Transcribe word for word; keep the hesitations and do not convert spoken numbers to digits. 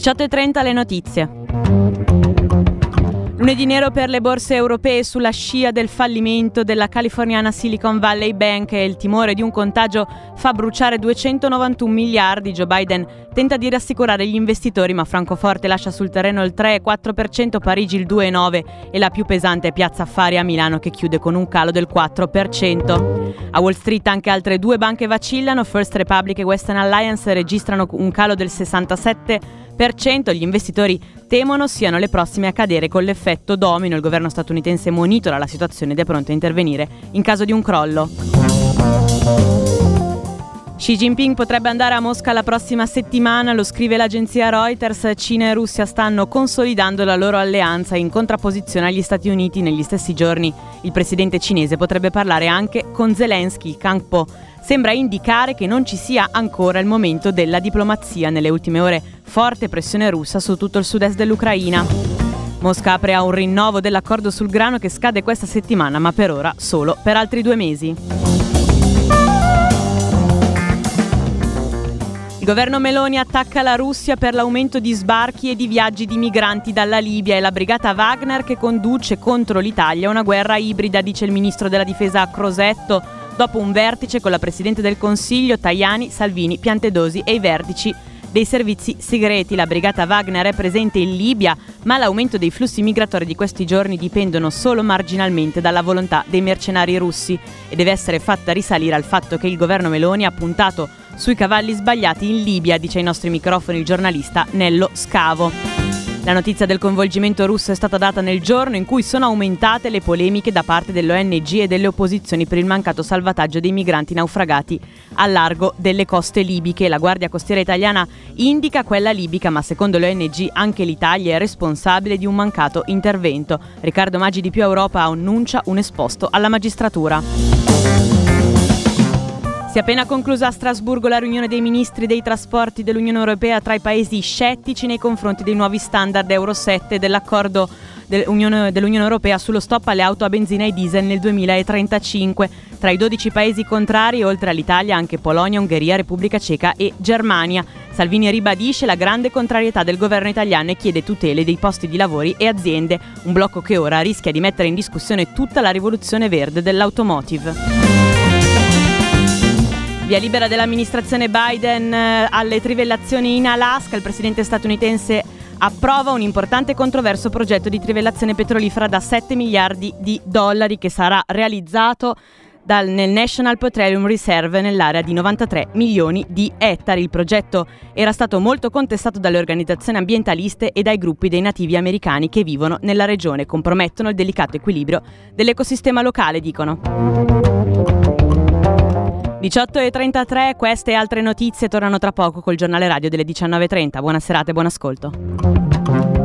diciotto e trenta le notizie. Lunedì nero per le borse europee sulla scia del fallimento della californiana Silicon Valley Bank e il timore di un contagio fa bruciare duecentonovantuno miliardi. Joe Biden tenta di rassicurare gli investitori, ma Francoforte lascia sul terreno il tre virgola quattro per cento, Parigi il due virgola nove per cento e la più pesante è Piazza Affari a Milano, che chiude con un calo del quattro per cento. A Wall Street anche altre due banche vacillano. First Republic e Western Alliance registrano un calo del sessantasette per cento. Gli investitori temono siano le prossime a cadere con l'effetto domino. Il governo statunitense monitora la situazione ed è pronto a intervenire in caso di un crollo. Xi Jinping potrebbe andare a Mosca la prossima settimana, lo scrive l'agenzia Reuters. Cina e Russia stanno consolidando la loro alleanza in contrapposizione agli Stati Uniti. Negli stessi giorni il presidente cinese potrebbe parlare anche con Zelensky. Kangpo sembra indicare che non ci sia ancora il momento della diplomazia. Nelle ultime ore forte pressione russa su tutto il sud-est dell'Ucraina. Mosca apre a un rinnovo dell'accordo sul grano che scade questa settimana, ma per ora solo per altri due mesi. Il governo Meloni attacca la Russia per l'aumento di sbarchi e di viaggi di migranti dalla Libia e la brigata Wagner che conduce contro l'Italia una guerra ibrida, dice il ministro della difesa Crosetto, dopo un vertice con la Presidente del Consiglio, Tajani, Salvini, Piantedosi e i vertici dei servizi segreti. La brigata Wagner è presente in Libia, ma l'aumento dei flussi migratori di questi giorni dipendono solo marginalmente dalla volontà dei mercenari russi e deve essere fatta risalire al fatto che il governo Meloni ha puntato sui cavalli sbagliati in Libia, dice ai nostri microfoni il giornalista Nello Scavo. La notizia del coinvolgimento russo è stata data nel giorno in cui sono aumentate le polemiche da parte dell'O N G e delle opposizioni per il mancato salvataggio dei migranti naufragati al largo delle coste libiche. La Guardia Costiera italiana indica quella libica, ma secondo l'O N G anche l'Italia è responsabile di un mancato intervento. Riccardo Maggi di Più Europa annuncia un esposto alla magistratura. Si è appena conclusa a Strasburgo la riunione dei ministri dei trasporti dell'Unione Europea tra i paesi scettici nei confronti dei nuovi standard Euro sette e dell'accordo dell'Unione, dell'Unione Europea sullo stop alle auto a benzina e diesel nel duemilatrentacinque. Tra i dodici paesi contrari, oltre all'Italia, anche Polonia, Ungheria, Repubblica Ceca e Germania. Salvini ribadisce la grande contrarietà del governo italiano e chiede tutele dei posti di lavori e aziende, un blocco che ora rischia di mettere in discussione tutta la rivoluzione verde dell'automotive. Via libera dell'amministrazione Biden alle trivellazioni in Alaska. Il presidente statunitense approva un importante e controverso progetto di trivellazione petrolifera da sette miliardi di dollari che sarà realizzato dal, nel National Petroleum Reserve nell'area di novantatré milioni di ettari. Il progetto era stato molto contestato dalle organizzazioni ambientaliste e dai gruppi dei nativi americani che vivono nella regione. Compromettono il delicato equilibrio dell'ecosistema locale, dicono. diciotto e trentatré, queste e altre notizie tornano tra poco col giornale radio delle diciannove e trenta. Buona serata e buon ascolto.